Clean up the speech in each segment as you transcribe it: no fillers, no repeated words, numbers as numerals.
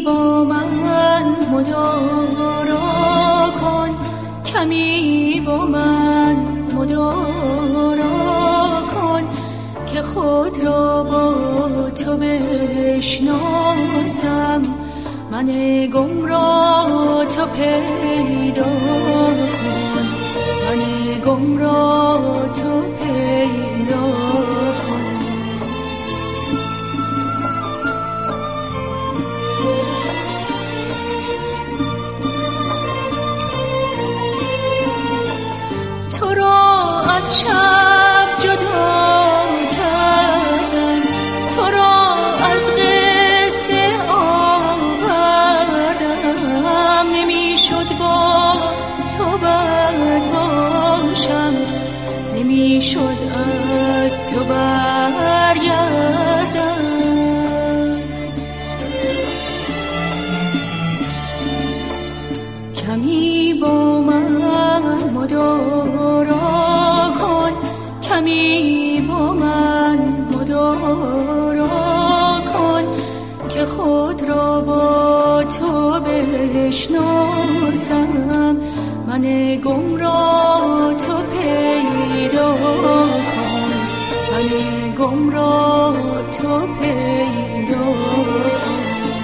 با من مدارا کن، کمی با من مدارا کن که خود را با تو بشناسم. من گم را تو پیدا کن، من گم را تو پیدا کن. تو را از شب جدا کردم، تو را از قصه آوردم. نمیشد با تو بد باشم، نمیشد از تو برگردم. کمی با من مدارا کن، کمی با من مدارا کن که خود را با تو بشناسم. من گم را تو پیدا کن، من گم را تو پیدا کن.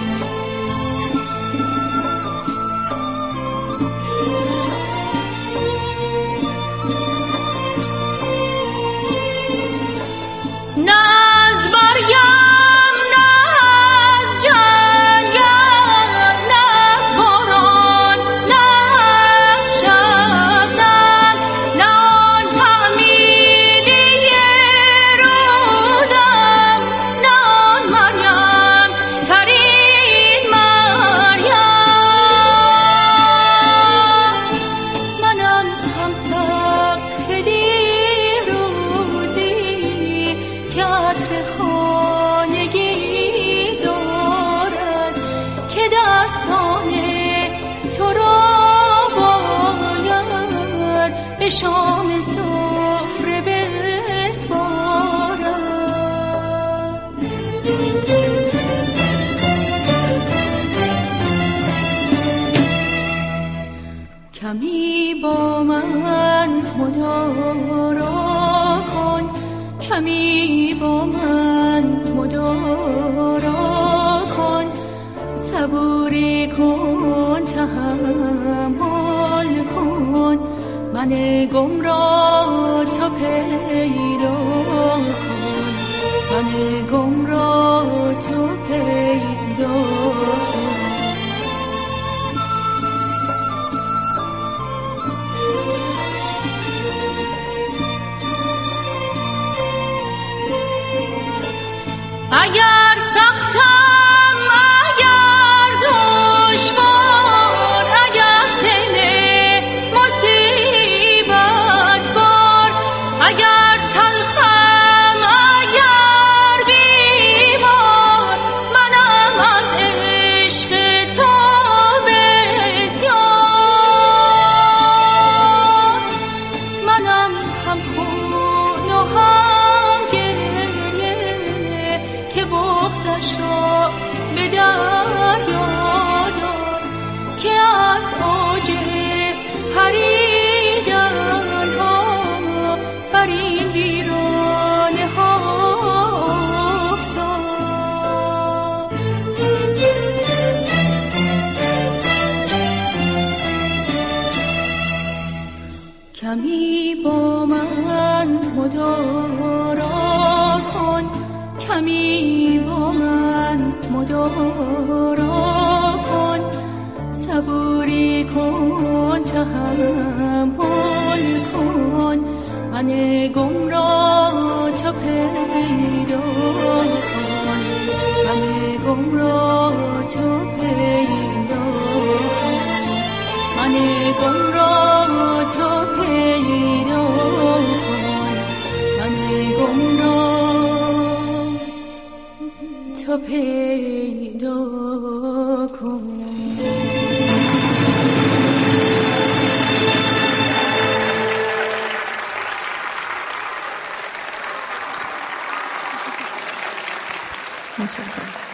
به شام سفره بسپارم. کمی با من مدارا کن، کمی با من مدارا کن. صبوری کن، تحمل کن. من گم را تو پیدا کن، من گم را تو پیدا کن. اگر سختم، اگر دشوار، اگر سیل مصیبت بار، اگر تلخم، اگر بیمار، منم از عشق تو بسیار. منم هم خون و هم گریه که بغضش را به دریا داد، که از اوج پریدن ها بر این ویرانه ها افتاد. کمی با من مدارا کن، کمی با من مدارا کن. صبوری کن، تحمل کن. من گم را تو پیدا کن، من گم را تو پیدا کن. من گم را تو پیدا کن، من گم را تو پیدا کن. متشکرم.